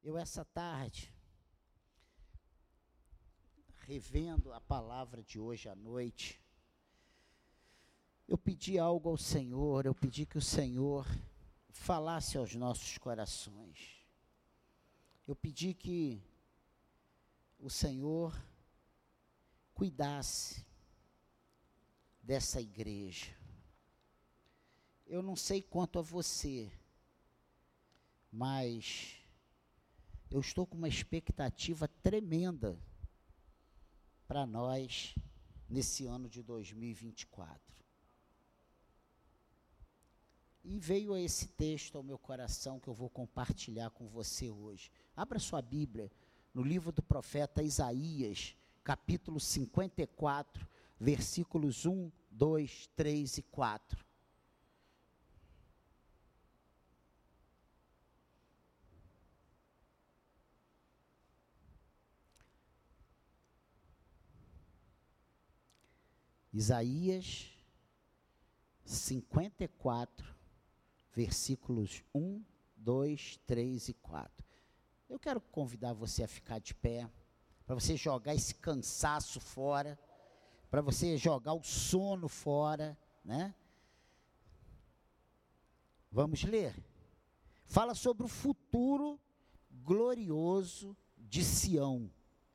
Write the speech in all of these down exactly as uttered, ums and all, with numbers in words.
Eu, essa tarde, revendo a palavra de hoje à noite, eu pedi algo ao Senhor, eu pedi que o Senhor falasse aos nossos corações. Eu pedi que o Senhor cuidasse dessa igreja. Eu não sei quanto a você, mas eu estou com uma expectativa tremenda para nós nesse ano de dois mil e vinte e quatro. E veio esse texto ao meu coração que eu vou compartilhar com você hoje. Abra sua Bíblia no livro do profeta Isaías, capítulo cinquenta e quatro, versículos um, dois, três e quatro. Isaías cinquenta e quatro, versículos um, dois, três e quatro. Eu quero convidar você a ficar de pé, para você jogar esse cansaço fora, para você jogar o sono fora, né? Vamos ler. Fala sobre o futuro glorioso de Sião.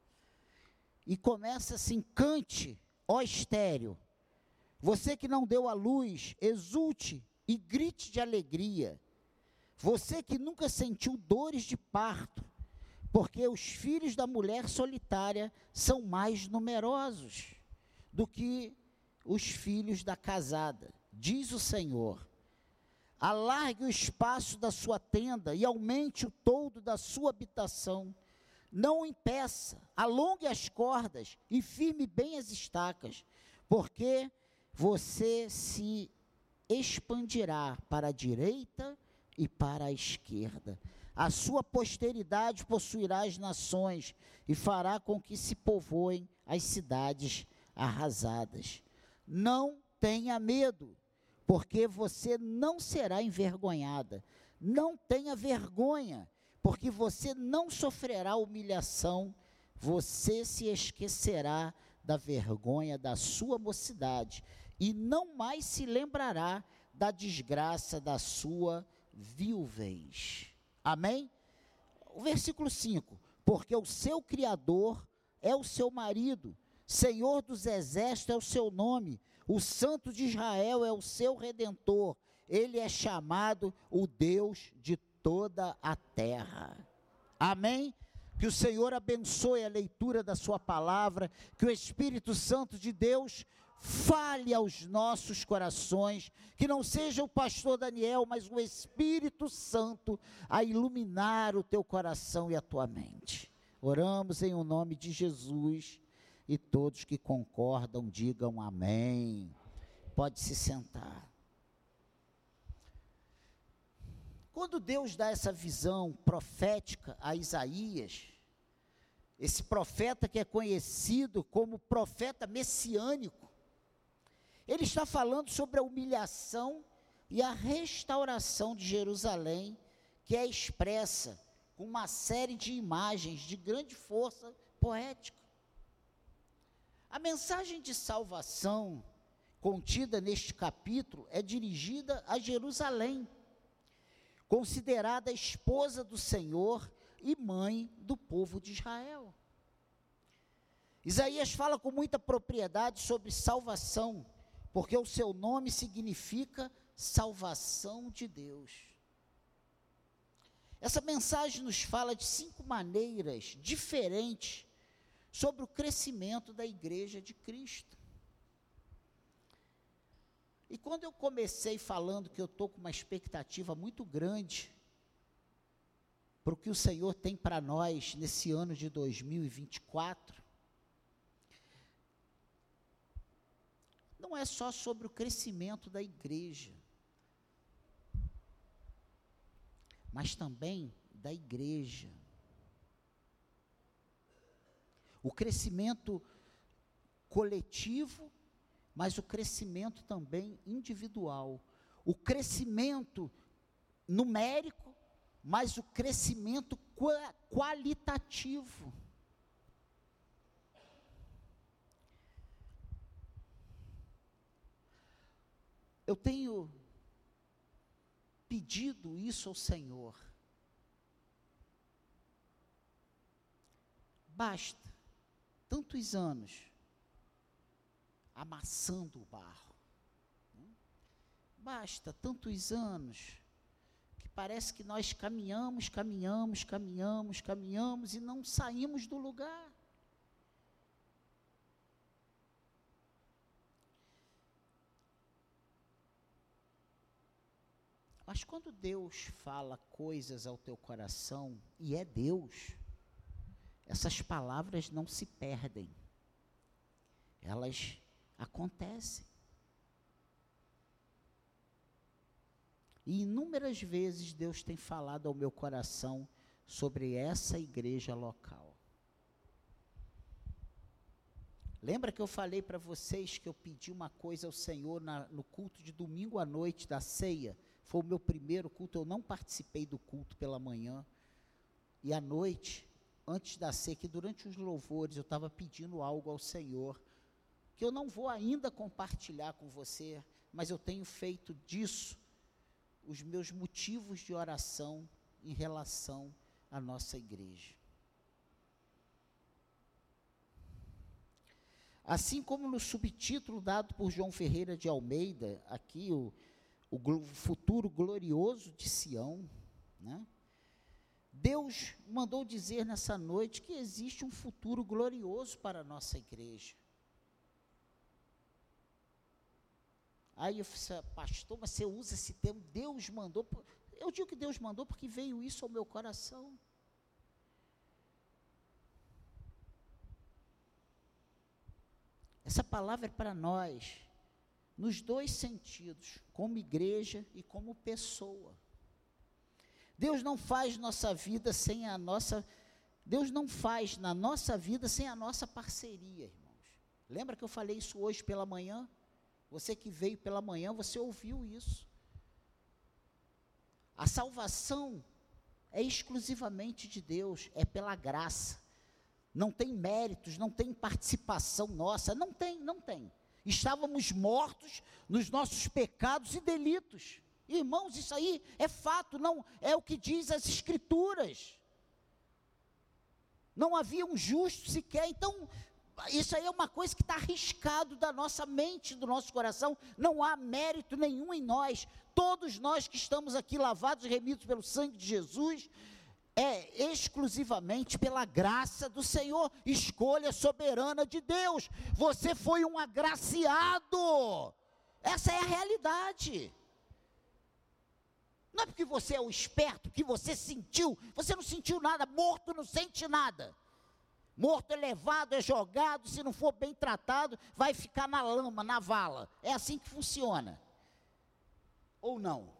E começa assim: cante, ó estéril, você que não deu à luz, exulte e grite de alegria. Você que nunca sentiu dores de parto, porque os filhos da mulher solitária são mais numerosos do que os filhos da casada, diz o Senhor. Alargue o espaço da sua tenda e aumente o toldo da sua habitação. Não o impeça, alongue as cordas e firme bem as estacas, porque você se expandirá para a direita e para a esquerda. A sua posteridade possuirá as nações e fará com que se povoem as cidades arrasadas. Não tenha medo, porque você não será envergonhada. Não tenha vergonha, porque você não sofrerá humilhação. Você se esquecerá da vergonha da sua mocidade e não mais se lembrará da desgraça da sua viuvez. Amém? O versículo cinco. Porque o seu Criador é o seu marido, Senhor dos exércitos é o seu nome, o Santo de Israel é o seu Redentor, ele é chamado o Deus de toda a terra. Amém? Que o Senhor abençoe a leitura da sua palavra, que o Espírito Santo de Deus fale aos nossos corações, que não seja o pastor Daniel, mas o Espírito Santo a iluminar o teu coração e a tua mente. Oramos em o nome de Jesus e todos que concordam digam amém. Pode se sentar. Quando Deus dá essa visão profética a Isaías, esse profeta que é conhecido como profeta messiânico, ele está falando sobre a humilhação e a restauração de Jerusalém, que é expressa com uma série de imagens de grande força poética. A mensagem de salvação contida neste capítulo é dirigida a Jerusalém, considerada a esposa do Senhor e mãe do povo de Israel. Isaías fala com muita propriedade sobre salvação, porque o seu nome significa salvação de Deus. Essa mensagem nos fala de cinco maneiras diferentes sobre o crescimento da igreja de Cristo. E quando eu comecei falando que eu estou com uma expectativa muito grande para o que o Senhor tem para nós nesse ano de dois mil e vinte e quatro, não é só sobre o crescimento da igreja, mas também da igreja. O crescimento coletivo, mas o crescimento também individual. O crescimento numérico, mas o crescimento qua- qualitativo. Eu tenho pedido isso ao Senhor. Basta tantos anos amassando o barro. Basta tantos anos que parece que nós caminhamos, caminhamos, caminhamos, caminhamos e não saímos do lugar. Mas quando Deus fala coisas ao teu coração, e é Deus, essas palavras não se perdem, elas acontecem. E inúmeras vezes Deus tem falado ao meu coração sobre essa igreja local. Lembra que eu falei para vocês que eu pedi uma coisa ao Senhor na, no culto de domingo à noite da ceia? Foi o meu primeiro culto, eu não participei do culto pela manhã. E à noite, antes da ceia, que durante os louvores eu estava pedindo algo ao Senhor, que eu não vou ainda compartilhar com você, mas eu tenho feito disso os meus motivos de oração em relação à nossa igreja. Assim como no subtítulo dado por João Ferreira de Almeida, aqui o, o glo- futuro glorioso de Sião, né? Deus mandou dizer nessa noite que existe um futuro glorioso para a nossa igreja. Aí eu falei, pastor, mas você usa esse termo, Deus mandou. Eu digo que Deus mandou porque veio isso ao meu coração. Essa palavra é para nós, nos dois sentidos, como igreja e como pessoa. Deus não faz nossa vida sem a nossa, Deus não faz na nossa vida sem a nossa parceria, irmãos. Lembra que eu falei isso hoje pela manhã? Você que veio pela manhã, você ouviu isso. A salvação é exclusivamente de Deus, é pela graça. Não tem méritos, não tem participação nossa, não tem, não tem. Estávamos mortos nos nossos pecados e delitos. Irmãos, isso aí é fato, não é o que diz as Escrituras. Não havia um justo sequer, então isso aí é uma coisa que está arriscado da nossa mente, do nosso coração. Não há mérito nenhum em nós. Todos nós que estamos aqui lavados e remidos pelo sangue de Jesus, é exclusivamente pela graça do Senhor, escolha soberana de Deus. Você foi um agraciado. Essa é a realidade. Não é porque você é o esperto, que você sentiu, você não sentiu nada, morto não sente nada. Morto é levado, é jogado, se não for bem tratado, vai ficar na lama, na vala. É assim que funciona. Ou não?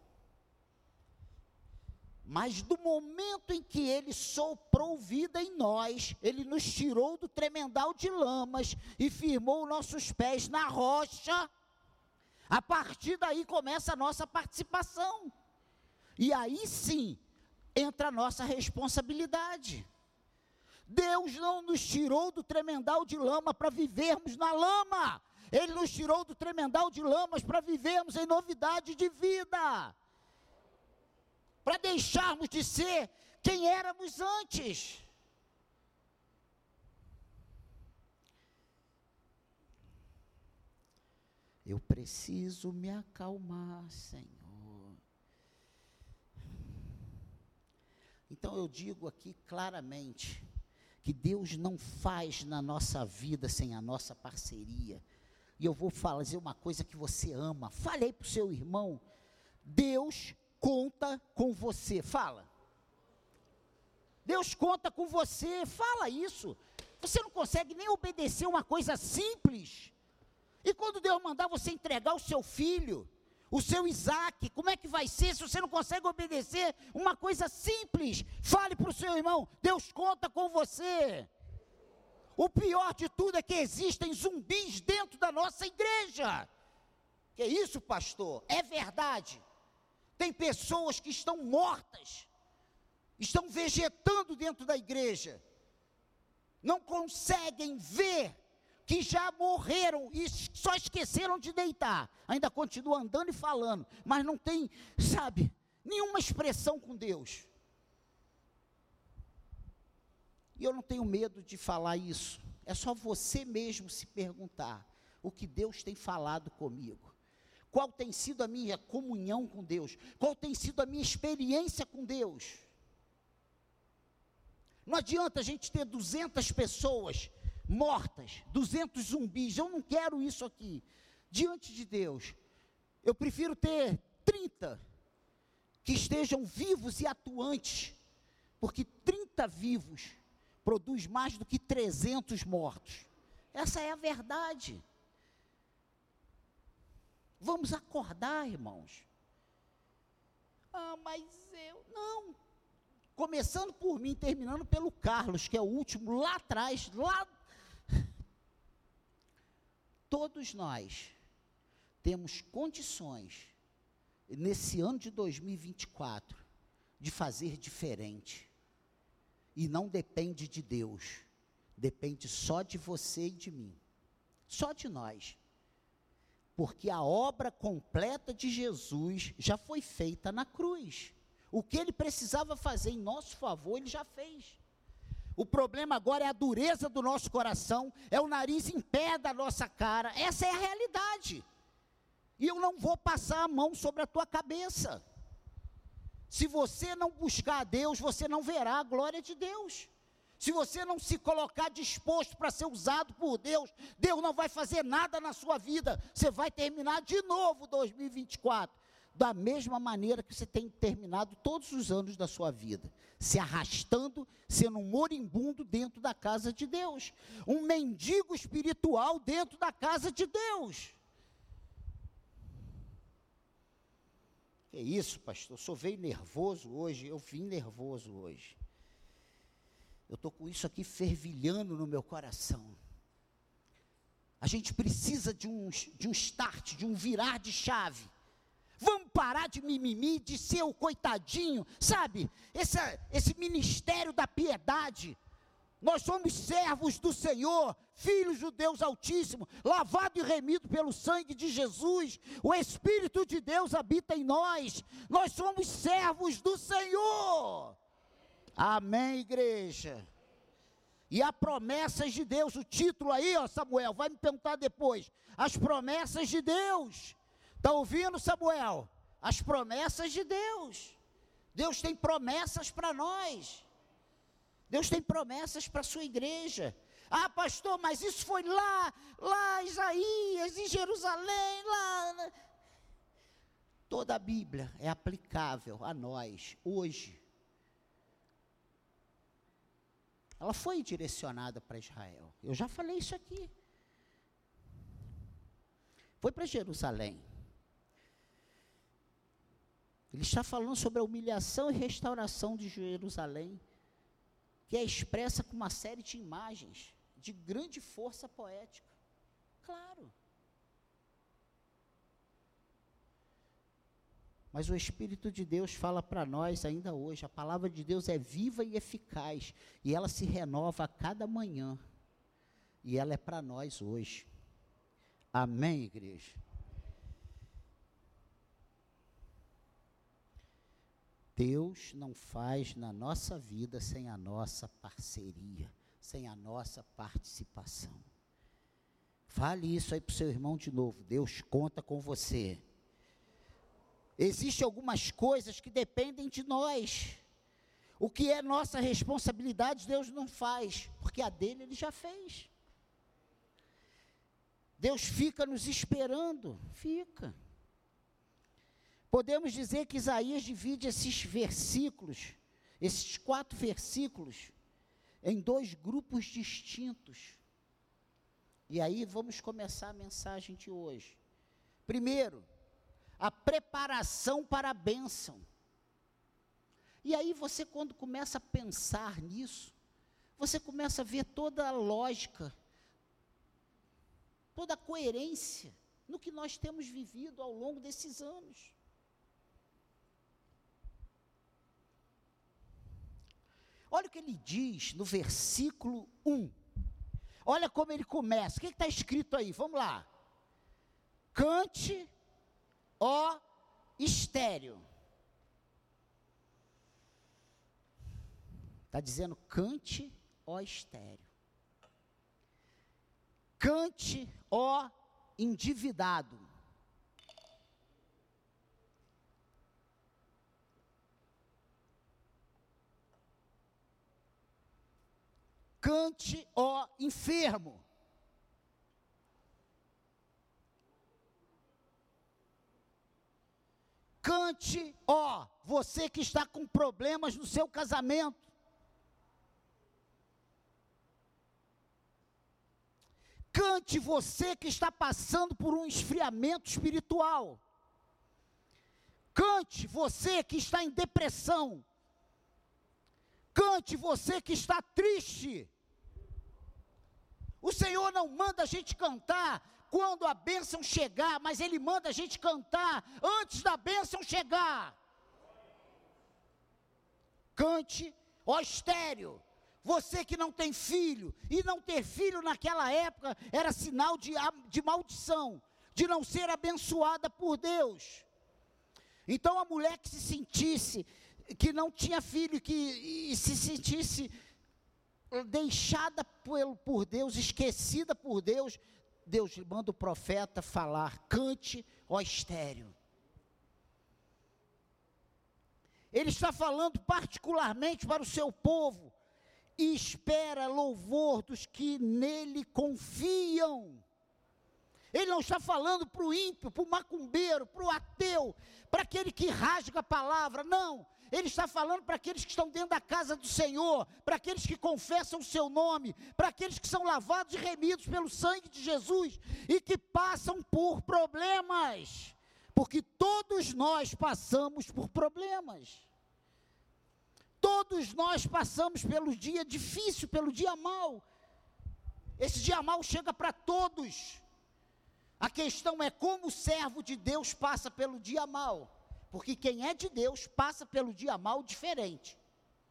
Mas do momento em que Ele soprou vida em nós, Ele nos tirou do tremendal de lamas e firmou nossos pés na rocha, a partir daí começa a nossa participação. E aí sim, entra a nossa responsabilidade. Deus não nos tirou do tremendal de lama para vivermos na lama. Ele nos tirou do tremendal de lamas para vivermos em novidade de vida. Para deixarmos de ser quem éramos antes. Eu preciso me acalmar, Senhor. Então eu digo aqui claramente, que Deus não faz na nossa vida sem a nossa parceria. E eu vou fazer uma coisa que você ama. Falei para o seu irmão, Deus conta com você. Fala. Deus conta com você. Fala isso. Você não consegue nem obedecer uma coisa simples. E quando Deus mandar você entregar o seu filho, o seu Isaac, como é que vai ser se você não consegue obedecer uma coisa simples? Fale para o seu irmão, Deus conta com você. O pior de tudo é que existem zumbis dentro da nossa igreja. Que isso, pastor? É verdade. Tem pessoas que estão mortas. estão vegetando dentro da igreja, não conseguem ver que já morreram e só esqueceram de deitar, ainda continuam andando e falando, mas não tem, sabe, nenhuma expressão com Deus. E eu não tenho medo de falar isso, é só você mesmo se perguntar, o que Deus tem falado comigo? Qual tem sido a minha comunhão com Deus? Qual tem sido a minha experiência com Deus? Não adianta a gente ter duzentas pessoas mortas, duzentos zumbis, eu não quero isso aqui, diante de Deus. Eu prefiro ter trinta que estejam vivos e atuantes, porque trinta vivos produz mais do que trezentos mortos. Essa é a verdade. Vamos acordar, irmãos. Ah, mas eu, não. Começando por mim, terminando pelo Carlos, que é o último, lá atrás, lá. Todos nós temos condições, nesse ano de dois mil e vinte e quatro, de fazer diferente. E não depende de Deus, depende só de você e de mim. Só de nós. Porque a obra completa de Jesus já foi feita na cruz. O que ele precisava fazer em nosso favor, ele já fez. O problema agora é a dureza do nosso coração, é o nariz em pé da nossa cara. Essa é a realidade. E eu não vou passar a mão sobre a tua cabeça. Se você não buscar a Deus, você não verá a glória de Deus. Se você não se colocar disposto para ser usado por Deus, Deus não vai fazer nada na sua vida. Você vai terminar de novo dois mil e vinte e quatro, da mesma maneira que você tem terminado todos os anos da sua vida, se arrastando, sendo um moribundo dentro da casa de Deus, um mendigo espiritual dentro da casa de Deus. Que isso, pastor? Eu só veio nervoso hoje, eu vim nervoso hoje. Eu estou com isso aqui fervilhando no meu coração. A gente precisa de um, de um start, de um virar de chave. Vamos parar de mimimi, de ser o coitadinho, sabe? Esse, esse ministério da piedade. Nós somos servos do Senhor, filhos do Deus Altíssimo, lavado e remido pelo sangue de Jesus. O Espírito de Deus habita em nós. Nós somos servos do Senhor. Amém, igreja. E há promessas de Deus, o título aí, ó, Samuel, vai me perguntar depois, as promessas de Deus, está ouvindo, Samuel? As promessas de Deus, Deus tem promessas para nós, Deus tem promessas para a sua igreja. Ah, pastor, mas isso foi lá, lá Isaías, em Jerusalém, lá, toda a Bíblia é aplicável a nós, hoje. Ela foi direcionada para Israel. Eu já falei isso aqui. Foi para Jerusalém. Ele está falando sobre a humilhação e restauração de Jerusalém, que é expressa com uma série de imagens, de grande força poética. Claro. Mas o Espírito de Deus fala para nós ainda hoje, a palavra de Deus é viva e eficaz, e ela se renova a cada manhã, e ela é para nós hoje. Amém, igreja? Deus não faz na nossa vida sem a nossa parceria, sem a nossa participação. Fale isso aí para o seu irmão de novo, Deus conta com você. Existem algumas coisas que dependem de nós. O que é nossa responsabilidade, Deus não faz, porque a dele ele já fez. Deus fica nos esperando, fica. Podemos dizer que Isaías divide esses versículos, esses quatro versículos, em dois grupos distintos. E aí vamos começar a mensagem de hoje. Primeiro, a preparação para a bênção. E aí você, quando começa a pensar nisso, você começa a ver toda a lógica, toda a coerência no que nós temos vivido ao longo desses anos. Olha o que ele diz no versículo um. Olha como ele começa. O que está escrito aí? Vamos lá. Cante, ó estéreo. Está dizendo cante, ó estéreo. Cante, ó endividado. Cante, ó enfermo. Cante, ó você que está com problemas no seu casamento. Cante você que está passando por um esfriamento espiritual. Cante você que está em depressão. Cante você que está triste. O Senhor não manda a gente cantar quando a bênção chegar, mas Ele manda a gente cantar antes da bênção chegar. Cante, ó estéreo. Você que não tem filho, e não ter filho naquela época era sinal de, de maldição, de não ser abençoada por Deus. Então a mulher que se sentisse, que não tinha filho, que e se sentisse deixada por, por Deus, esquecida por Deus, Deus manda o profeta falar, cante, ó estéreo. Ele está falando particularmente para o seu povo, e espera louvor dos que nele confiam. Ele não está falando para o ímpio, para o macumbeiro, para o ateu, para aquele que rasga a palavra, não. Ele está falando para aqueles que estão dentro da casa do Senhor, para aqueles que confessam o seu nome, para aqueles que são lavados e remidos pelo sangue de Jesus, e que passam por problemas, porque todos nós passamos por problemas. Todos nós passamos pelo dia difícil, pelo dia mau. Esse dia mau chega para todos. A questão é como o servo de Deus passa pelo dia mau. Porque quem é de Deus passa pelo dia mau diferente.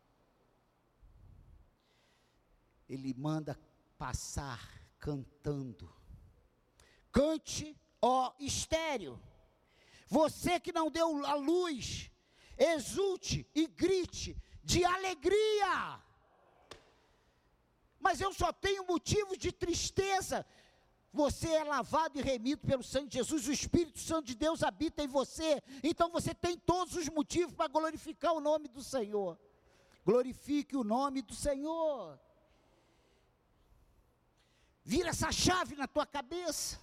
Ele manda passar cantando. Cante, ó estéreo. Você que não deu a luz, exulte e grite de alegria. Mas eu só tenho motivos de tristeza. Você é lavado e remido pelo sangue de Jesus, o Espírito Santo de Deus habita em você, então você tem todos os motivos para glorificar o nome do Senhor. Glorifique o nome do Senhor. Vira essa chave na tua cabeça.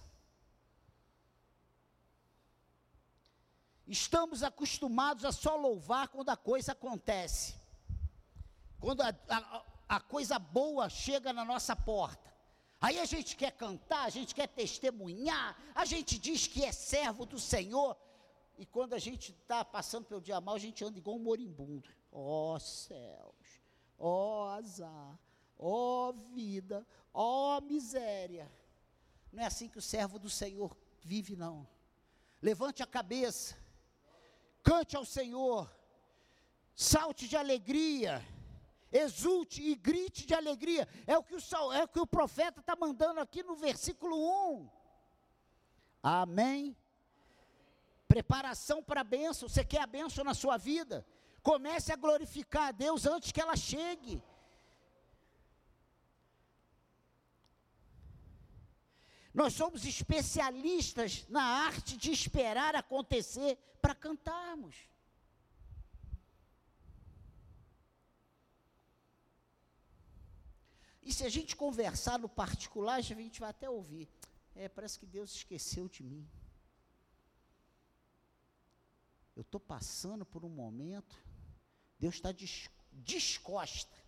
Estamos acostumados a só louvar quando a coisa acontece. Quando a, a, a coisa boa chega na nossa porta. Aí a gente quer cantar, a gente quer testemunhar, a gente diz que é servo do Senhor. E quando a gente está passando pelo dia mal, a gente anda igual um moribundo. Ó oh, céus, ó oh, azar, ó oh, vida, ó oh, miséria. Não é assim que o servo do Senhor vive, não. Levante a cabeça, cante ao Senhor, salte de alegria, exulte e grite de alegria. É o que o, é o, que o profeta está mandando aqui no versículo um. Amém? Preparação para a bênção. Você quer a bênção na sua vida? Comece a glorificar a Deus antes que ela chegue. Nós somos especialistas na arte de esperar acontecer para cantarmos. E se a gente conversar no particular, a gente vai até ouvir. É, parece que Deus esqueceu de mim. Eu estou passando por um momento, Deus está des, descosta.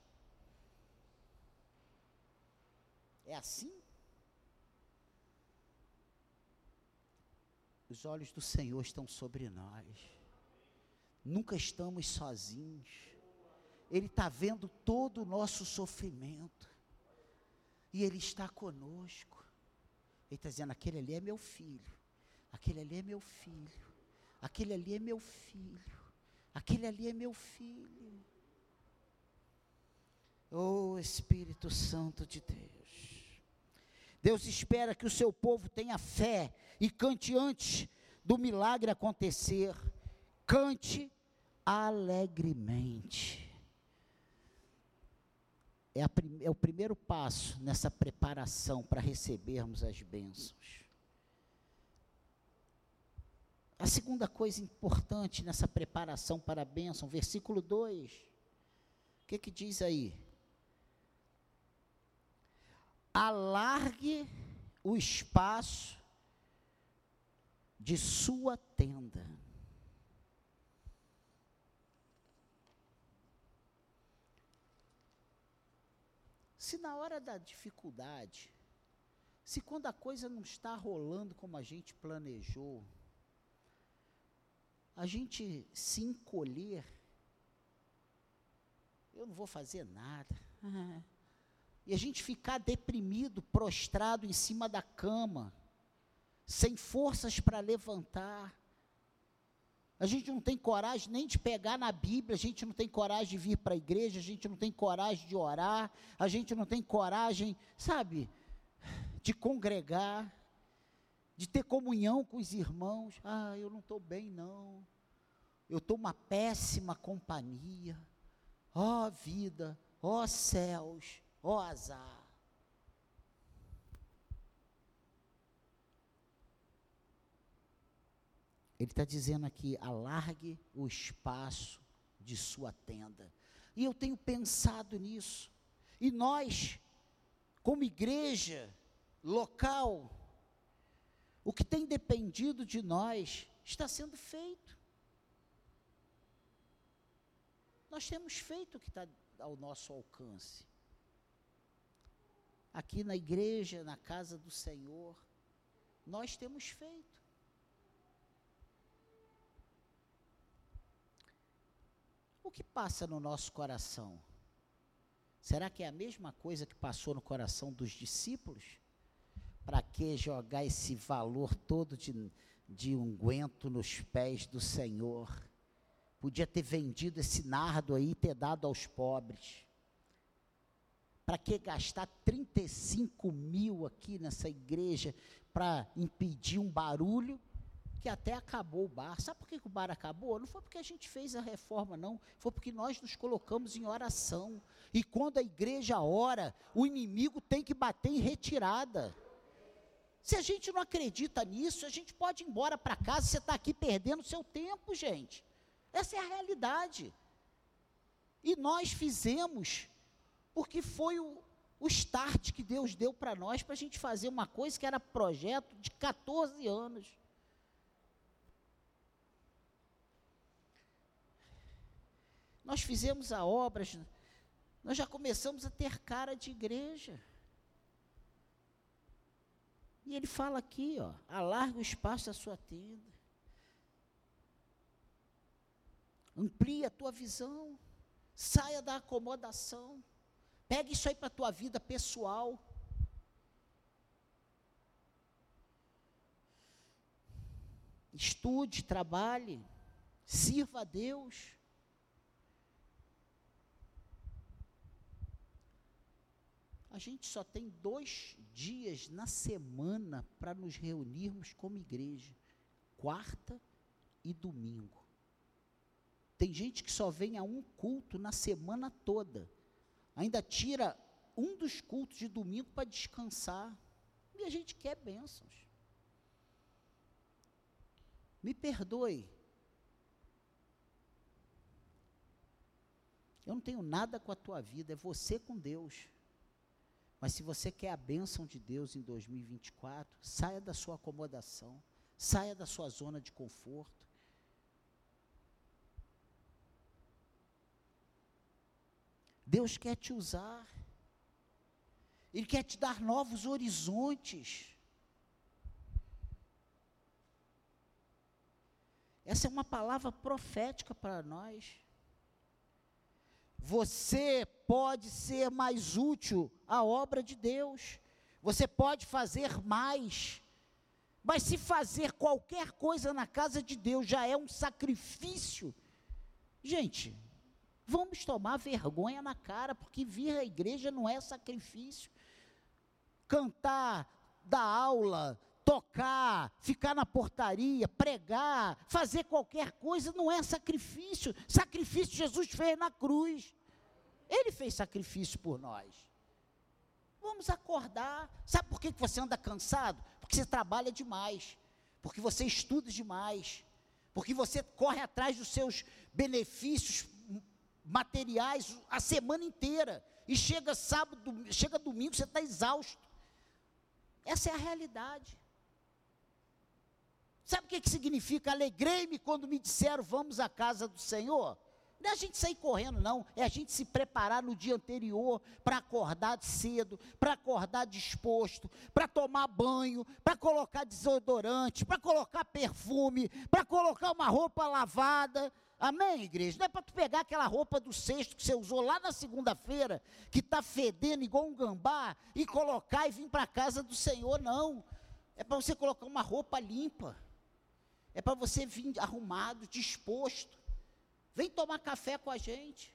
É assim? Os olhos do Senhor estão sobre nós. Nunca estamos sozinhos. Ele está vendo todo o nosso sofrimento. E Ele está conosco. Ele está dizendo, aquele ali é meu filho. Aquele ali é meu filho. Aquele ali é meu filho. Aquele ali é meu filho. Oh, Espírito Santo de Deus. Deus espera que o seu povo tenha fé e cante antes do milagre acontecer. Cante alegremente. É, a, é o primeiro passo nessa preparação para recebermos as bênçãos. A segunda coisa importante nessa preparação para a bênção, versículo dois, o que que diz aí? Alargue o espaço de sua tenda. Se na hora da dificuldade, se quando a coisa não está rolando como a gente planejou, a gente se encolher, eu não vou fazer nada, uhum. E a gente ficar deprimido, prostrado em cima da cama, sem forças para levantar, a gente não tem coragem nem de pegar na Bíblia, a gente não tem coragem de vir para a igreja, a gente não tem coragem de orar, a gente não tem coragem, sabe, de congregar, de ter comunhão com os irmãos. Ah, eu não estou bem não, eu estou uma péssima companhia, ó vida, ó céus, ó azar. Ele está dizendo aqui, alargue o espaço de sua tenda. E eu tenho pensado nisso. E nós, como igreja local, o que tem dependido de nós está sendo feito. Nós temos feito o que está ao nosso alcance. Aqui na igreja, na casa do Senhor, nós temos feito. O que passa no nosso coração? Será que é a mesma coisa que passou no coração dos discípulos? Para que jogar esse valor todo de, de unguento nos pés do Senhor? Podia ter vendido esse nardo aí e ter dado aos pobres. Para que gastar trinta e cinco mil aqui nessa igreja para impedir um barulho que até acabou o bar? Sabe por que o bar acabou? Não foi porque a gente fez a reforma, não. Foi porque nós nos colocamos em oração. E quando a igreja ora, o inimigo tem que bater em retirada. Se a gente não acredita nisso, a gente pode ir embora para casa. Você está aqui perdendo seu tempo, gente. Essa é a realidade. E nós fizemos, porque foi o, o start que Deus deu para nós, para a gente fazer uma coisa que era projeto de catorze anos. Nós fizemos a obra, nós já começamos a ter cara de igreja. E ele fala aqui, ó, alarga o espaço da sua tenda. Amplia a tua visão. Saia da acomodação. Pega isso aí para a tua vida pessoal. Estude, trabalhe, sirva a Deus. A gente só tem dois dias na semana para nos reunirmos como igreja, quarta e domingo. Tem gente que só vem a um culto na semana toda, ainda tira um dos cultos de domingo para descansar, e a gente quer bênçãos. Me perdoe, eu não tenho nada com a tua vida, é você com Deus. Mas se você quer a bênção de Deus em dois mil e vinte e quatro, saia da sua acomodação, saia da sua zona de conforto. Deus quer te usar, Ele quer te dar novos horizontes. Essa é uma palavra profética para nós. Você pode ser mais útil à obra de Deus, você pode fazer mais, mas se fazer qualquer coisa na casa de Deus já é um sacrifício, gente, Vamos tomar vergonha na cara, porque vir à igreja não é sacrifício. Cantar, dar aula, tocar, ficar na portaria, pregar, fazer qualquer coisa não é sacrifício. Sacrifício Jesus fez na cruz. Ele fez sacrifício por nós. Vamos acordar. Sabe por que você anda cansado? Porque você trabalha demais, porque você estuda demais, porque você corre atrás dos seus benefícios materiais a semana inteira, e chega sábado, chega domingo, você está exausto. Essa é a realidade. Sabe o que, que significa? Alegrei-me quando me disseram, vamos à casa do Senhor. Não é a gente sair correndo, não, é a gente se preparar no dia anterior, para acordar cedo, para acordar disposto, para tomar banho, para colocar desodorante, para colocar perfume, para colocar uma roupa lavada. Amém, igreja? Não é para tu pegar aquela roupa do cesto que você usou lá na segunda-feira, que está fedendo igual um gambá, e colocar e vir para a casa do Senhor, não. É para você colocar uma roupa limpa. É para você vir arrumado, disposto. Vem tomar café com a gente.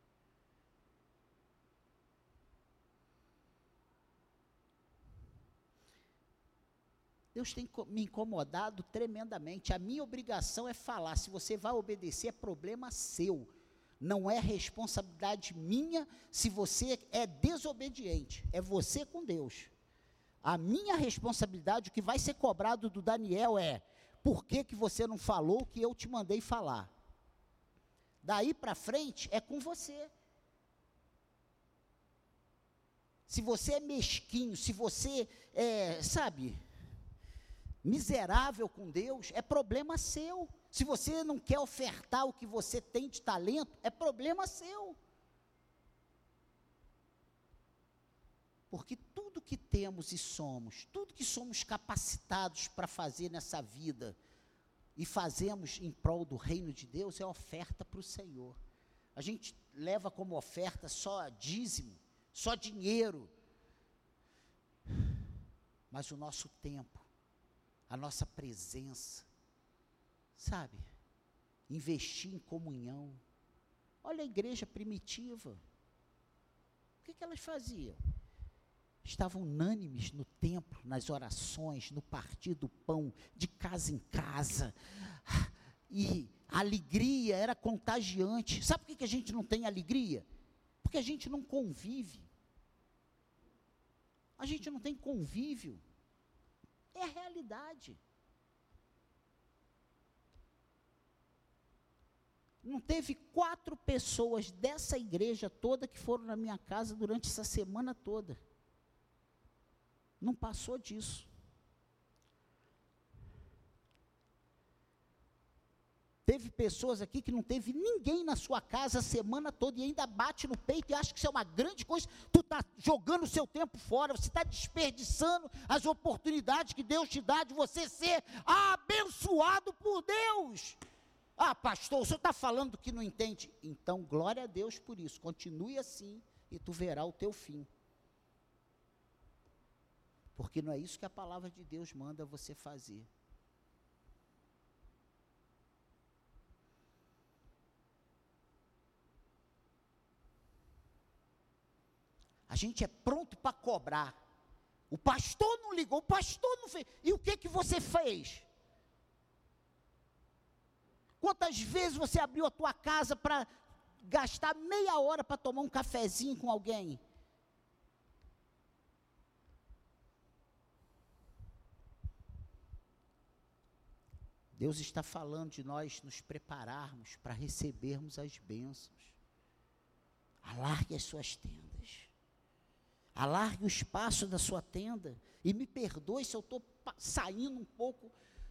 Deus tem me incomodado tremendamente. A minha obrigação é falar. Se você vai obedecer, é problema seu. Não é responsabilidade minha se você é desobediente. É você com Deus. A minha responsabilidade, o que vai ser cobrado do Daniel é: por que que você não falou o que eu te mandei falar? Daí para frente é com você. Se você é mesquinho, se você é, sabe, miserável com Deus, é problema seu. Se você não quer ofertar o que você tem de talento, é problema seu. Porque tudo que temos e somos, tudo que somos capacitados para fazer nessa vida, e fazemos em prol do reino de Deus, é oferta para o Senhor. A gente leva como oferta só dízimo, só dinheiro, mas o nosso tempo, a nossa presença, sabe, investir em comunhão. Olha a igreja primitiva, o que que elas faziam? Estavam unânimes no templo, nas orações, no partir do pão, de casa em casa, e a alegria era contagiante. Sabe por que que a gente não tem alegria? Porque a gente não convive, a gente não tem convívio, é a realidade. Não teve quatro pessoas dessa igreja toda que foram na minha casa durante essa semana toda. Não passou disso. Teve pessoas aqui que não teve ninguém na sua casa a semana toda e ainda bate no peito e acha que isso é uma grande coisa. Tu está jogando o seu tempo fora, você está desperdiçando as oportunidades que Deus te dá de você ser abençoado por Deus. Ah, pastor, o senhor está falando que não entende. Então, glória a Deus por isso. Continue assim e tu verás o teu fim. Porque não é isso que a palavra de Deus manda você fazer. A gente é pronto para cobrar. O pastor não ligou, o pastor não fez. E o que que você fez? Quantas vezes você abriu a tua casa para gastar meia hora para tomar um cafezinho com alguém? Deus está falando de nós nos prepararmos para recebermos as bênçãos. Alargue as suas tendas. Alargue o espaço da sua tenda. E me perdoe se eu estou saindo um pouco.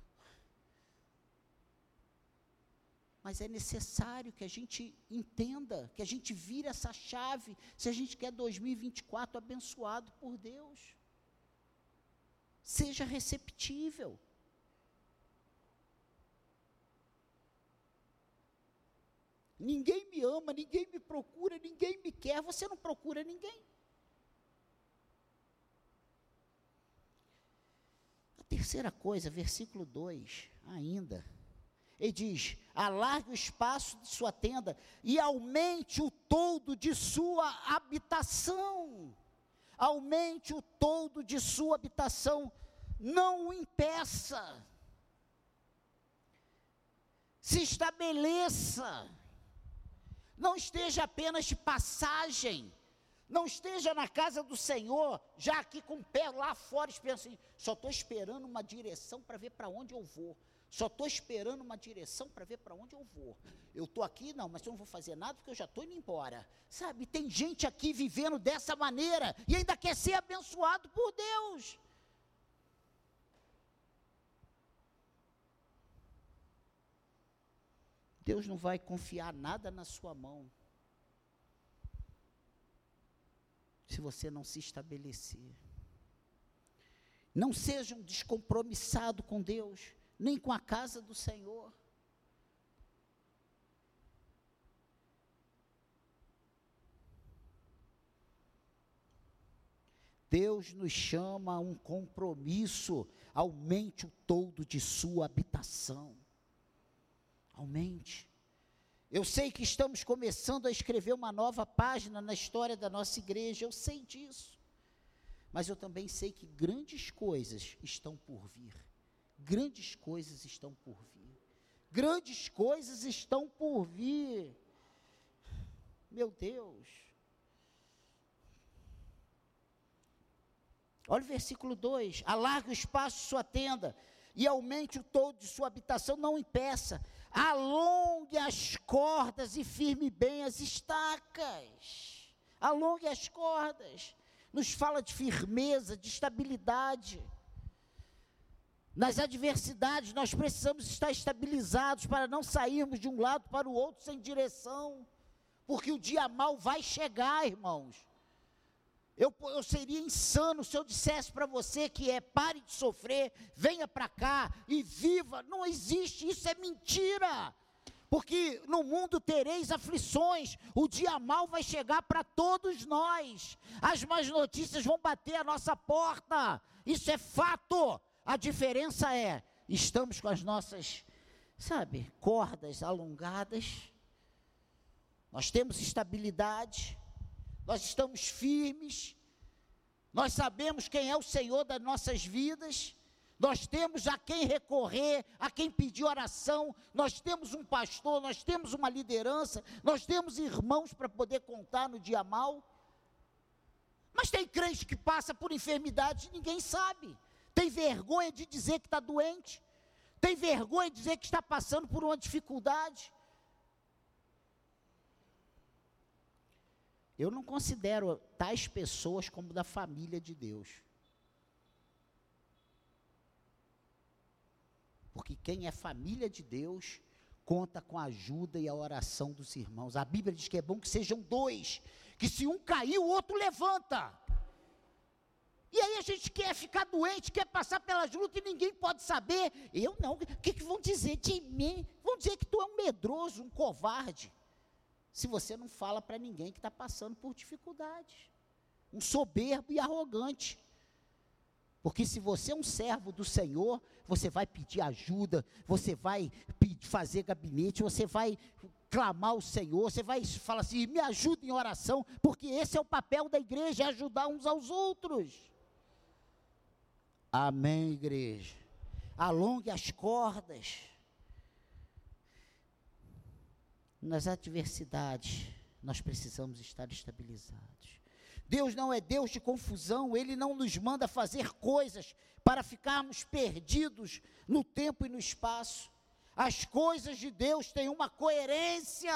Mas é necessário que a gente entenda, que a gente vire essa chave, se a gente quer dois mil e vinte e quatro abençoado por Deus. Seja receptível. Ninguém me ama, ninguém me procura, ninguém me quer, você não procura ninguém. A terceira coisa, versículo dois, ainda, ele diz: alargue o espaço de sua tenda e aumente o toldo de sua habitação. Aumente o toldo de sua habitação, não o impeça. Se estabeleça. Não esteja apenas de passagem. Não esteja na casa do Senhor, já aqui com o pé lá fora, esperando assim, só estou esperando uma direção para ver para onde eu vou. Só estou esperando uma direção para ver para onde eu vou. Eu estou aqui, não, mas eu não vou fazer nada porque eu já estou indo embora. Sabe, tem gente aqui vivendo dessa maneira e ainda quer ser abençoado por Deus. Deus não vai confiar nada na sua mão se você não se estabelecer. Não seja um descompromissado com Deus, nem com a casa do Senhor. Deus nos chama a um compromisso. Aumente o toldo de sua habitação. Aumente. Eu sei que estamos começando a escrever uma nova página na história da nossa igreja, eu sei disso. Mas eu também sei que grandes coisas estão por vir. Grandes coisas estão por vir. Grandes coisas estão por vir. Meu Deus. Olha o versículo dois. Alargue o espaço de sua tenda e aumente o toldo de sua habitação, não impeça. Alongue as cordas e firme bem as estacas. Alongue as cordas. Nos fala de firmeza, de estabilidade. Nas adversidades, nós precisamos estar estabilizados para não sairmos de um lado para o outro sem direção. Porque o dia mau vai chegar, irmãos. Eu, eu seria insano se eu dissesse para você que é pare de sofrer, venha para cá e viva. Não existe, isso é mentira. Porque no mundo tereis aflições, o dia mau vai chegar para todos nós. As más notícias vão bater a nossa porta, isso é fato. A diferença é, estamos com as nossas, sabe, cordas alongadas, nós temos estabilidade, nós estamos firmes, nós sabemos quem é o Senhor das nossas vidas, nós temos a quem recorrer, a quem pedir oração, nós temos um pastor, nós temos uma liderança, nós temos irmãos para poder contar no dia mau. Mas tem crente que passa por enfermidade e ninguém sabe, tem vergonha de dizer que está doente, tem vergonha de dizer que está passando por uma dificuldade. Eu não considero tais pessoas como da família de Deus. Porque quem é família de Deus, conta com a ajuda e a oração dos irmãos. A Bíblia diz que é bom que sejam dois, que se um cair, o outro levanta. E aí a gente quer ficar doente, quer passar pelas lutas e ninguém pode saber. Eu não, o que, que vão dizer de mim? Vão dizer que tu é um medroso, um covarde. Se você não fala para ninguém que está passando por dificuldades. Um soberbo e arrogante. Porque se você é um servo do Senhor, você vai pedir ajuda, você vai pedir, fazer gabinete, você vai clamar ao Senhor, você vai falar assim, me ajuda em oração, porque esse é o papel da igreja, é ajudar uns aos outros. Amém, igreja. Alongue as cordas. Nas adversidades, nós precisamos estar estabilizados. Deus não é Deus de confusão, Ele não nos manda fazer coisas para ficarmos perdidos no tempo e no espaço. As coisas de Deus têm uma coerência.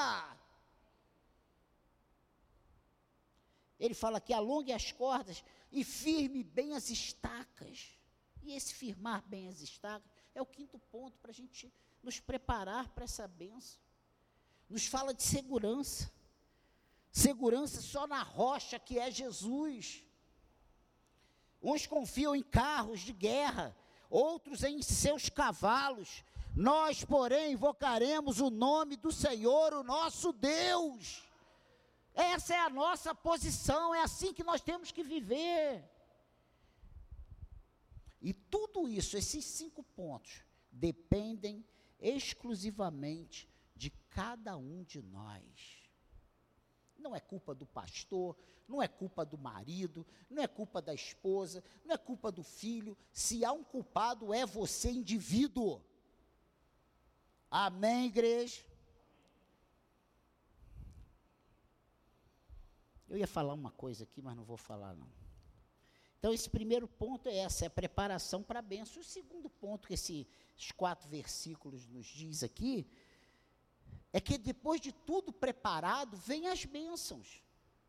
Ele fala que alongue as cordas e firme bem as estacas. E esse firmar bem as estacas é o quinto ponto para a gente nos preparar para essa bênção. Nos fala de segurança. Segurança só na rocha que é Jesus. Uns confiam em carros de guerra, outros em seus cavalos. Nós, porém, invocaremos o nome do Senhor, o nosso Deus. Essa é a nossa posição, é assim que nós temos que viver. E tudo isso, esses cinco pontos, dependem exclusivamente de cada um de nós. Não é culpa do pastor, não é culpa do marido, não é culpa da esposa, não é culpa do filho. Se há um culpado, é você, indivíduo. Amém, igreja? Eu ia falar uma coisa aqui, mas não vou falar não. Então, esse primeiro ponto é essa, é a preparação para a bênção. O segundo ponto que esses quatro versículos nos diz aqui, é que depois de tudo preparado, vem as bênçãos.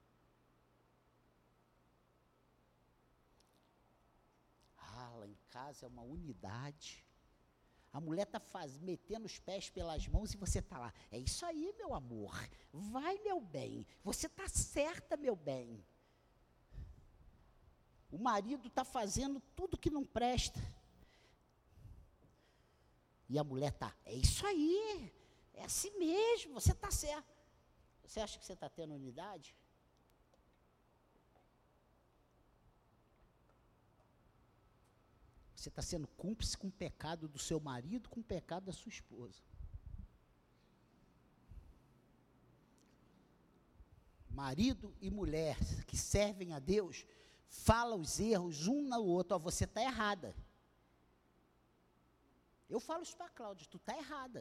Ah, lá em casa é uma unidade. A mulher está metendo os pés pelas mãos e você está lá. É isso aí, meu amor. Vai, meu bem. Você está certa, meu bem. O marido está fazendo tudo que não presta. E a mulher está, é isso aí. É assim mesmo, você está certo. Você acha que você está tendo unidade? Você está sendo cúmplice com o pecado do seu marido, com o pecado da sua esposa. Marido e mulher que servem a Deus, falam os erros um no outro. Ó, você está errada. Eu falo isso para a Cláudia, tu está errada.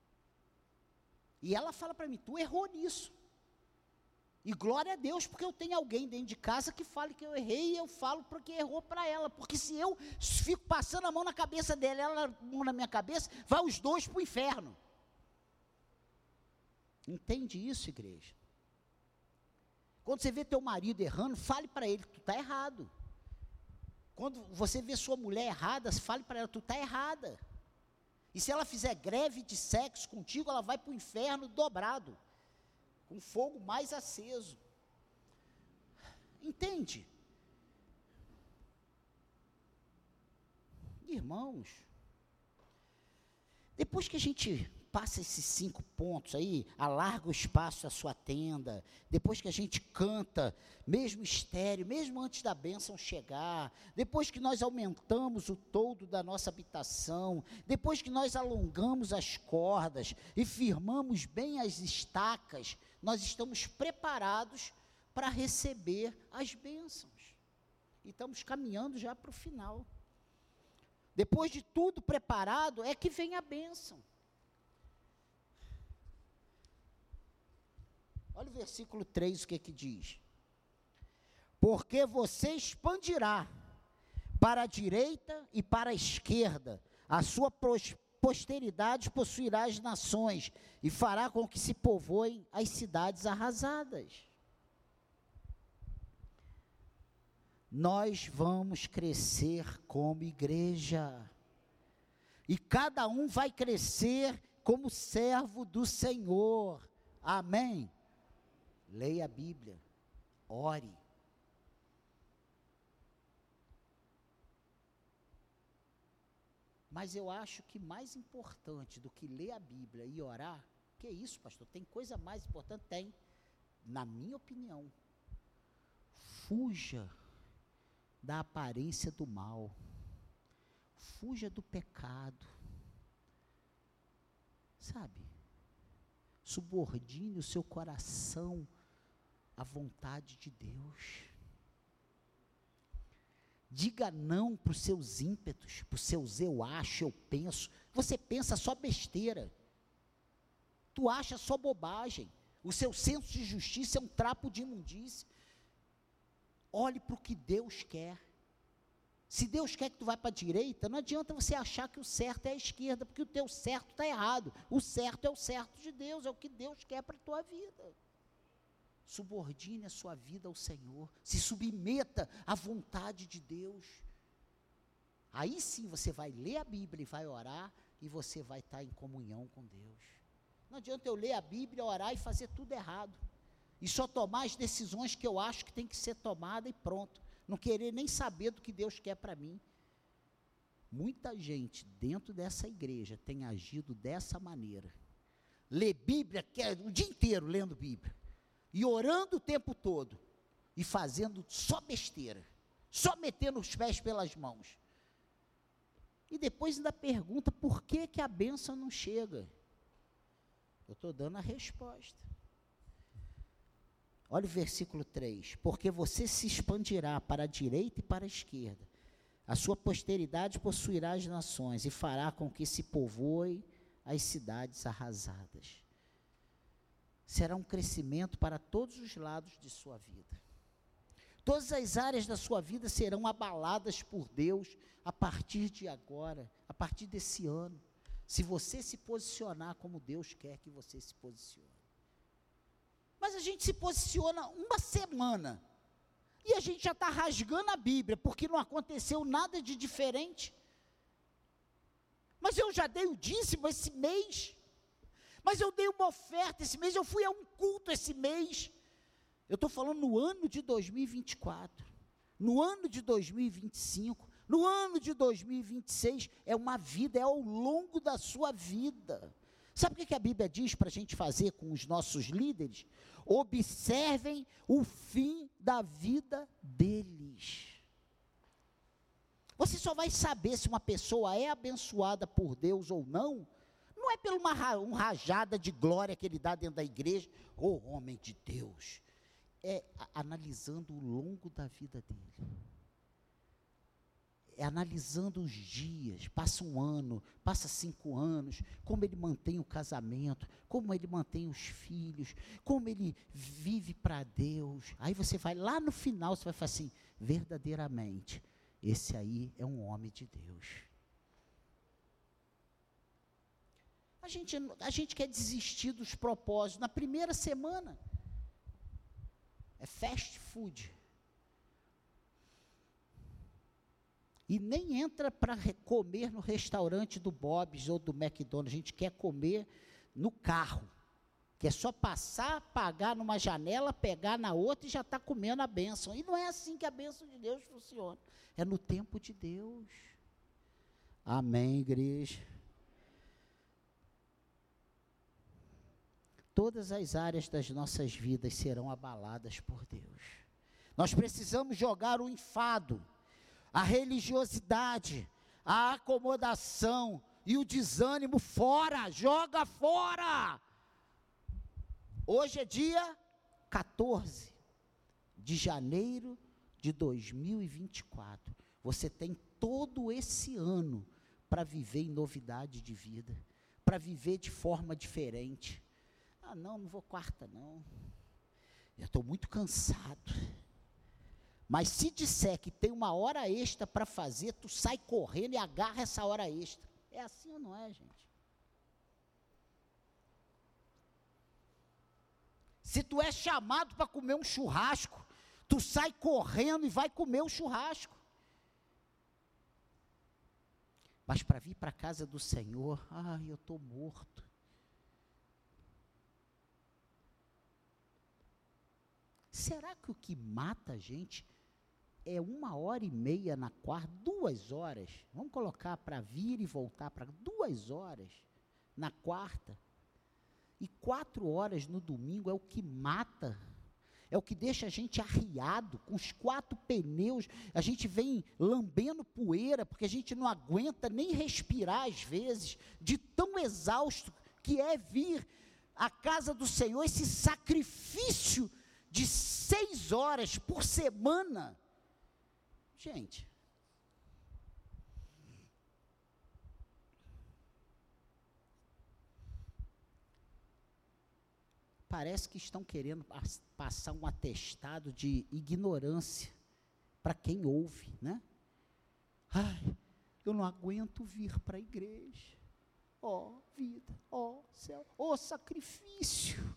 E ela fala para mim, tu errou nisso. E glória a Deus, porque eu tenho alguém dentro de casa que fale que eu errei, e eu falo porque errou para ela. Porque se eu fico passando a mão na cabeça dela, ela a mão na minha cabeça, vai os dois para o inferno. Entende isso, igreja? Quando você vê teu marido errando, fale para ele que tu está errado. Quando você vê sua mulher errada, fale para ela, tu está errada. E se ela fizer greve de sexo contigo, ela vai para o inferno dobrado, com fogo mais aceso. Entende? Irmãos, depois que a gente passa esses cinco pontos aí, alarga o espaço da sua tenda, depois que a gente canta, mesmo estéreo, mesmo antes da bênção chegar, depois que nós aumentamos o toldo da nossa habitação, depois que nós alongamos as cordas e firmamos bem as estacas, nós estamos preparados para receber as bênçãos. E estamos caminhando já para o final. Depois de tudo preparado, é que vem a bênção. Olha o versículo três, o que que diz? Porque você expandirá para a direita e para a esquerda, a sua posteridade possuirá as nações, e fará com que se povoem as cidades arrasadas. Nós vamos crescer como igreja, e cada um vai crescer como servo do Senhor, amém? Leia a Bíblia, ore. Mas eu acho que mais importante do que ler a Bíblia e orar, que isso, pastor, tem coisa mais importante? Tem, na minha opinião. Fuja da aparência do mal, fuja do pecado, sabe? Subordine o seu coração à vontade de Deus. Diga não para os seus ímpetos, para os seus eu acho, eu penso. Você pensa só besteira. Tu acha só bobagem. O seu senso de justiça é um trapo de imundície. Olhe para o que Deus quer. Se Deus quer que tu vá para a direita, não adianta você achar que o certo é a esquerda, porque o teu certo está errado. O certo é o certo de Deus, é o que Deus quer para a tua vida. Subordine a sua vida ao Senhor, se submeta à vontade de Deus. Aí sim você vai ler a Bíblia e vai orar, e você vai estar em comunhão com Deus. Não adianta eu ler a Bíblia, orar e fazer tudo errado, e só tomar as decisões que eu acho que tem que ser tomada e pronto, não querer nem saber do que Deus quer para mim. Muita gente dentro dessa igreja tem agido dessa maneira. Lê Bíblia, quer o dia inteiro lendo Bíblia, e orando o tempo todo, e fazendo só besteira, só metendo os pés pelas mãos. e depois ainda pergunta por que, que a bênção não chega. Eu estou dando a resposta. Olha o versículo três. Porque você se expandirá para a direita e para a esquerda. A sua posteridade possuirá as nações e fará com que se povoem as cidades arrasadas. Será um crescimento para todos os lados de sua vida. Todas as áreas da sua vida serão abaladas por Deus a partir de agora, a partir desse ano, se você se posicionar como Deus quer que você se posicione. Mas a gente se posiciona uma semana, e a gente já está rasgando a Bíblia, porque não aconteceu nada de diferente. Mas eu já dei o dízimo esse mês, mas eu dei uma oferta esse mês, eu fui a um culto esse mês. Eu estou falando no ano de dois mil e vinte e quatro, no ano de dois mil e vinte e cinco, no ano de dois mil e vinte e seis, é uma vida, é ao longo da sua vida. Sabe o que que a Bíblia diz para a gente fazer com os nossos líderes? Observem o fim da vida deles. Você só vai saber se uma pessoa é abençoada por Deus ou não, não é por uma um rajada de glória que ele dá dentro da igreja, ô oh, homem de Deus, é a, analisando o longo da vida dele. É analisando os dias, passa um ano, passa cinco anos, como ele mantém o casamento, como ele mantém os filhos, como ele vive para Deus. Aí você vai lá no final, você vai falar assim, verdadeiramente, esse aí é um homem de Deus. A gente, a gente quer desistir dos propósitos na primeira semana. É fast food. E nem entra para comer no restaurante do Bob's ou do McDonald's. A gente quer comer no carro, que é só passar, pagar numa janela, pegar na outra e já está comendo a bênção. E não é assim que a bênção de Deus funciona. É no tempo de Deus. Amém, igreja? Todas as áreas das nossas vidas serão abaladas por Deus. Nós precisamos jogar o enfado, a religiosidade, a acomodação e o desânimo fora, joga fora. Hoje é dia quatorze de janeiro de dois mil e vinte e quatro. Você tem todo esse ano para viver em novidade de vida, para viver de forma diferente. Ah, não, não vou quarta, não. Eu estou muito cansado. Mas se disser que tem uma hora extra para fazer, tu sai correndo e agarra essa hora extra. É assim ou não é, gente? Se tu é chamado para comer um churrasco, tu sai correndo e vai comer o churrasco. Mas para vir para a casa do Senhor, ai, eu estou morto. Será que o que mata a gente é uma hora e meia na quarta, duas horas? Vamos colocar para vir e voltar para duas horas na quarta. E quatro horas no domingo é o que mata. É o que deixa a gente arriado, com os quatro pneus. A gente vem lambendo poeira, porque a gente não aguenta nem respirar às vezes, de tão exausto que é vir à casa do Senhor, esse sacrifício de seis horas por semana. Gente, parece que estão querendo passar um atestado de ignorância para quem ouve, né? Ai, eu não aguento vir para a igreja. Ó oh, vida, ó oh, céu, ó oh, sacrifício.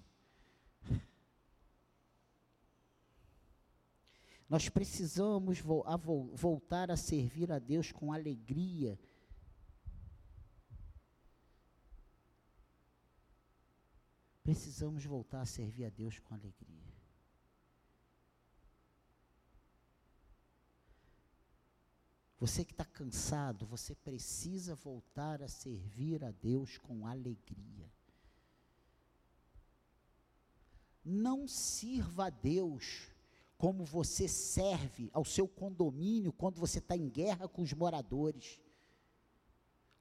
Nós precisamos vo- a vo- voltar a servir a Deus com alegria. Precisamos voltar a servir a Deus com alegria. Você que está cansado, você precisa voltar a servir a Deus com alegria. Não sirva a Deus como você serve ao seu condomínio quando você está em guerra com os moradores.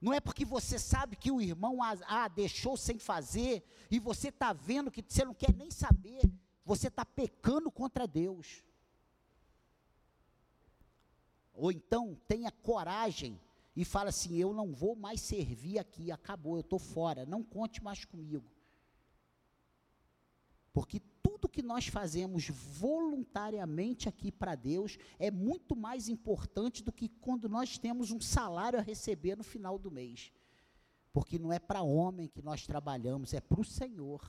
Não é porque você sabe que o irmão ah, ah, deixou sem fazer, e você está vendo que você não quer nem saber, você está pecando contra Deus. Ou então, tenha coragem e fala assim, eu não vou mais servir aqui, acabou, eu estou fora, não conte mais comigo. Porque tudo que nós fazemos voluntariamente aqui para Deus é muito mais importante do que quando nós temos um salário a receber no final do mês. Porque não é para homem que nós trabalhamos, é para o Senhor.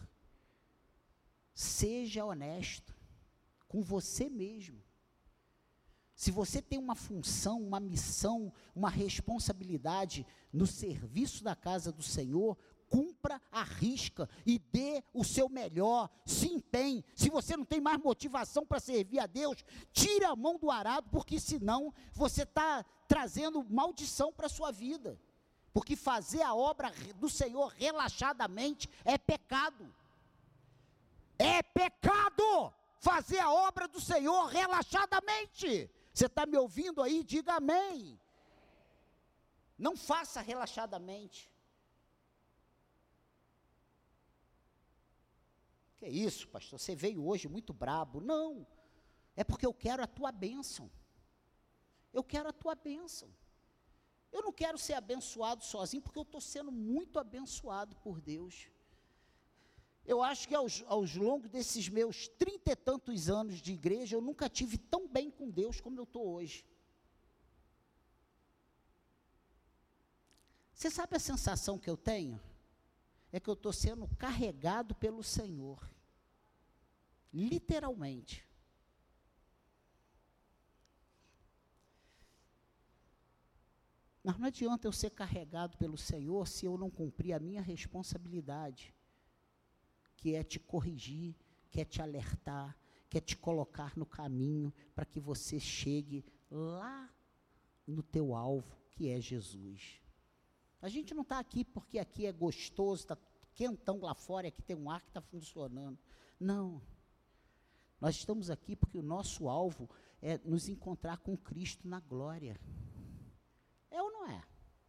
Seja honesto com você mesmo. Se você tem uma função, uma missão, uma responsabilidade no serviço da casa do Senhor, cumpra a risca e dê o seu melhor, se empenhe. Se você não tem mais motivação para servir a Deus, tire a mão do arado, porque senão você está trazendo maldição para a sua vida. Porque fazer a obra do Senhor relaxadamente é pecado. É pecado fazer a obra do Senhor relaxadamente. Você está me ouvindo aí? Diga amém. Não faça relaxadamente. Que isso, pastor, você veio hoje muito brabo. Não, é porque eu quero a tua bênção. Eu quero a tua bênção. Eu não quero ser abençoado sozinho, porque eu estou sendo muito abençoado por Deus. Eu acho que aos, aos longos desses meus trinta e tantos anos de igreja, eu nunca tive tão bem com Deus como eu estou hoje. Você sabe a sensação que eu tenho? É que eu estou sendo carregado pelo Senhor, literalmente. Mas não adianta eu ser carregado pelo Senhor se eu não cumprir a minha responsabilidade, que é te corrigir, que é te alertar, que é te colocar no caminho para que você chegue lá no teu alvo, que é Jesus. A gente não está aqui porque aqui é gostoso, está quentão lá fora, e aqui tem um ar que está funcionando. Não. Nós estamos aqui porque o nosso alvo é nos encontrar com Cristo na glória. É ou não é?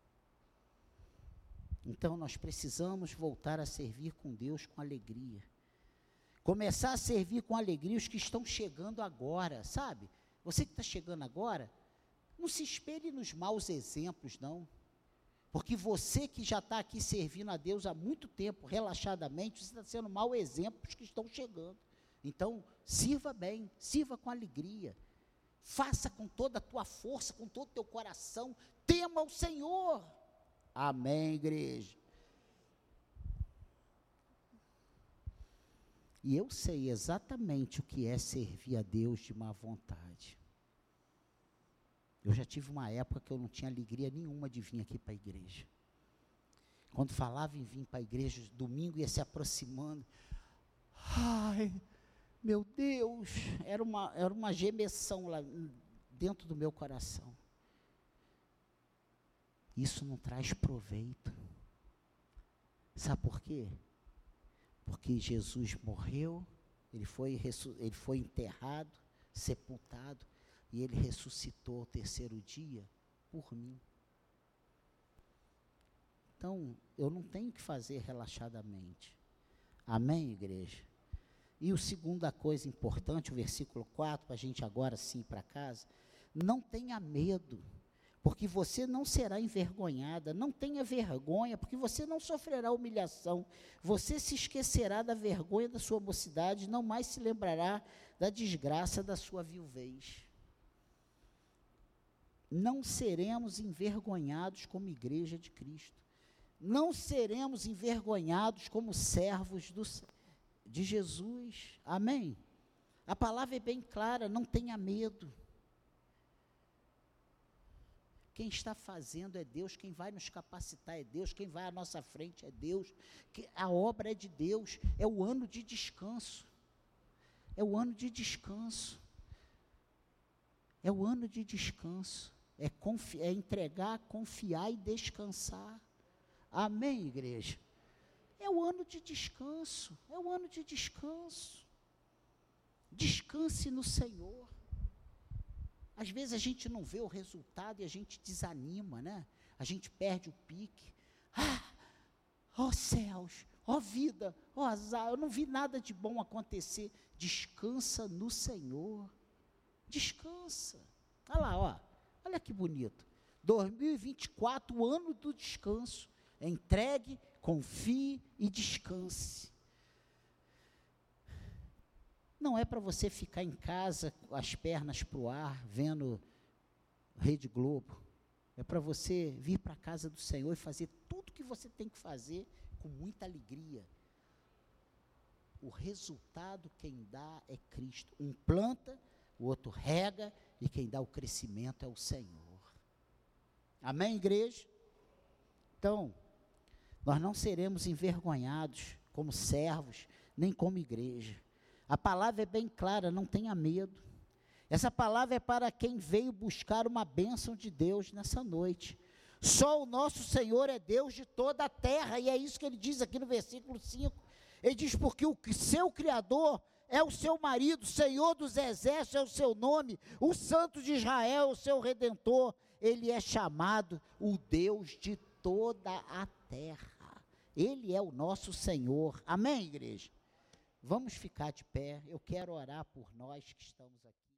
Então nós precisamos voltar a servir com Deus com alegria. Começar a servir com alegria os que estão chegando agora, sabe? Você que está chegando agora, não se espelhe nos maus exemplos, não. Porque você que já está aqui servindo a Deus há muito tempo, relaxadamente, você está sendo mau exemplo para os que estão chegando. Então, sirva bem, sirva com alegria. Faça com toda a tua força, com todo o teu coração. Tema o Senhor. Amém, igreja. E eu sei exatamente o que é servir a Deus de má vontade. Eu já tive uma época que eu não tinha alegria nenhuma de vir aqui para a igreja. Quando falava em vir para a igreja, domingo ia se aproximando. Ai, meu Deus, era uma, era uma gemessão lá dentro do meu coração. Isso não traz proveito. Sabe por quê? Porque Jesus morreu, ele foi, ele foi enterrado, sepultado, e ele ressuscitou ao terceiro dia por mim. Então, eu não tenho que fazer relaxadamente. Amém, igreja? E a segunda coisa importante, o versículo quatro, para a gente agora sim ir para casa, não tenha medo, porque você não será envergonhada, não tenha vergonha, porque você não sofrerá humilhação, você se esquecerá da vergonha da sua mocidade, não mais se lembrará da desgraça da sua viuvez. Não seremos envergonhados como igreja de Cristo, não seremos envergonhados como servos do, de Jesus, amém? A palavra é bem clara, não tenha medo. Quem está fazendo é Deus, quem vai nos capacitar é Deus, quem vai à nossa frente é Deus, que a obra é de Deus, é o ano de descanso, é o ano de descanso, é o ano de descanso, é, confi- é entregar, confiar e descansar, amém, igreja? É o ano de descanso, é o ano de descanso, descanse no Senhor. Às vezes a gente não vê o resultado e a gente desanima, né? a gente perde o pique. Ah, ó céus, ó vida, ó azar, eu não vi nada de bom acontecer. Descansa no Senhor, descansa. Olha lá, ó, olha que bonito, dois mil e vinte e quatro, o ano do descanso. Entregue, confie e descanse. Não é para você ficar em casa com as pernas para o ar, vendo Rede Globo. É para você vir para a casa do Senhor e fazer tudo que você tem que fazer com muita alegria. O resultado quem dá é Cristo. Um planta, o outro rega, e quem dá o crescimento é o Senhor. Amém, igreja? Então, nós não seremos envergonhados como servos, nem como igreja. A palavra é bem clara, não tenha medo. Essa palavra é para quem veio buscar uma bênção de Deus nessa noite. Só o nosso Senhor é Deus de toda a terra, e é isso que ele diz aqui no versículo cinco. Ele diz, porque o seu Criador é o seu marido, Senhor dos exércitos é o seu nome, o Santo de Israel é o seu Redentor, ele é chamado o Deus de toda a terra. Ele é o nosso Senhor. Amém, igreja? Vamos ficar de pé, eu quero orar por nós que estamos aqui.